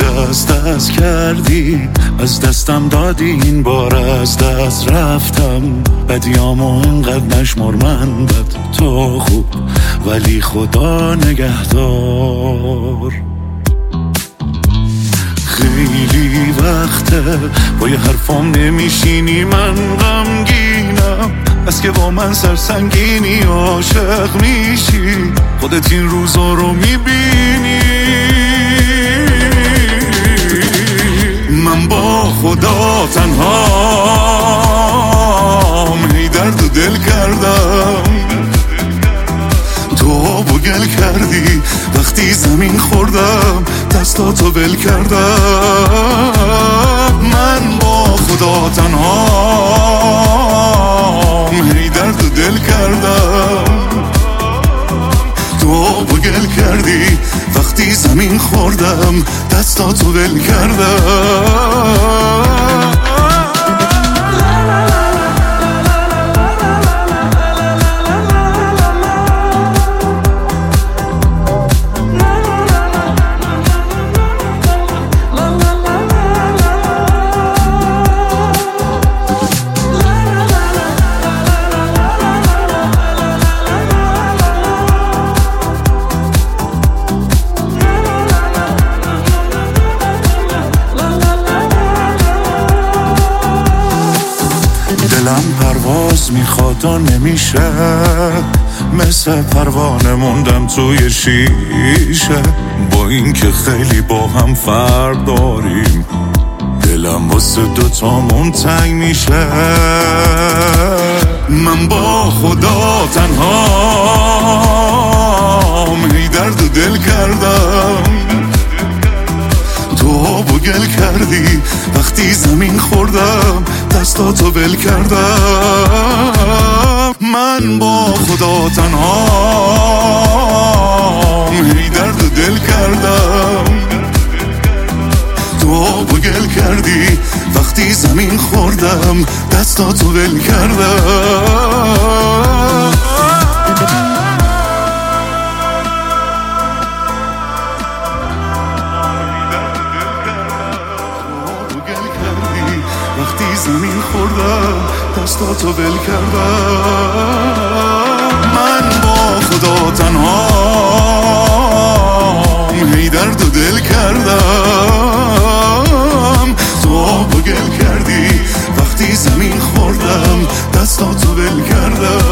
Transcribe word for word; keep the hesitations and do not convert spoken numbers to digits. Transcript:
از دست کردی، از دستم دادی، این بار از دست رفتم. بدیامو اینقدر نشمر، من بد تو خوب، ولی خدا نگهدار. خیلی وقته با یه حرفام نمیشینی، من غمگینم از که با من سرسنگینی. عاشق میشی، خودت این روزا رو میبینی. من با خدا تنهام، هی درد و دل کردم. تو بگل کردی وقتی زمین خوردم، دستاتو ول کردم. من با خدا تنهام، هی درد و دل کردم. تو بگل کردی وقتی زمین خوردم، دستاتو ول کردم. دلم پرواز میخواد و نمیشه، مثل پروانه موندم توی شیشه. با این که خیلی با هم فرق داریم، دلم واسه دوتامون تنگ میشه. من با خدا تنهام، هی درد و دل کردم. تو بگل کردی وقتی زمین خوردم، دستاتو ول کردم. من با خدا تنهام، هی درد و دل کردم. تو بگل کردی وقتی زمین خوردم، دستاتو ول کردم. وقتی زمین خوردم، دستاتو ول کردم. من با خدا تنهام، هی درد و دل کردم. تو بگل کردی وقتی زمین خوردم، دستاتو ول کردم.